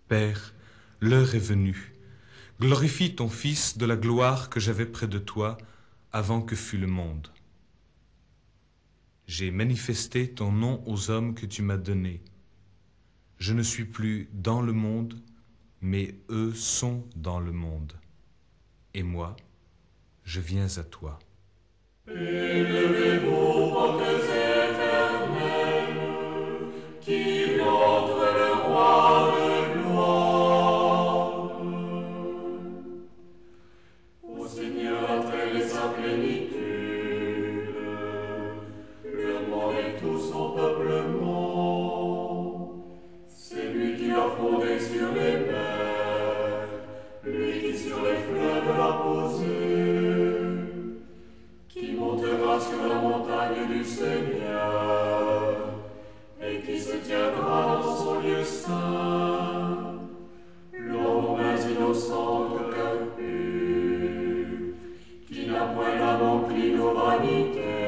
Père, l'heure est venue. Glorifie ton Fils de la gloire que j'avais près de toi avant que fût le monde. J'ai manifesté ton nom aux hommes que tu m'as donnés. Je ne suis plus dans le monde, mais eux sont dans le monde. Et moi, je viens à toi. Élevez-vous, portes éternelles, qui entre le roi de gloire. Au Seigneur a-t-elle sa plénitude, le monde et tout son peuplement. C'est lui qui a fondé sur les mers, lui qui sur les fleuves l'a posé, qui montera sur la montagne du Seigneur, et qui se tiendra dans son lieu saint. L'homme aux mains innocentes, cœur pur, qui n'a point l'âme encline aux vanités,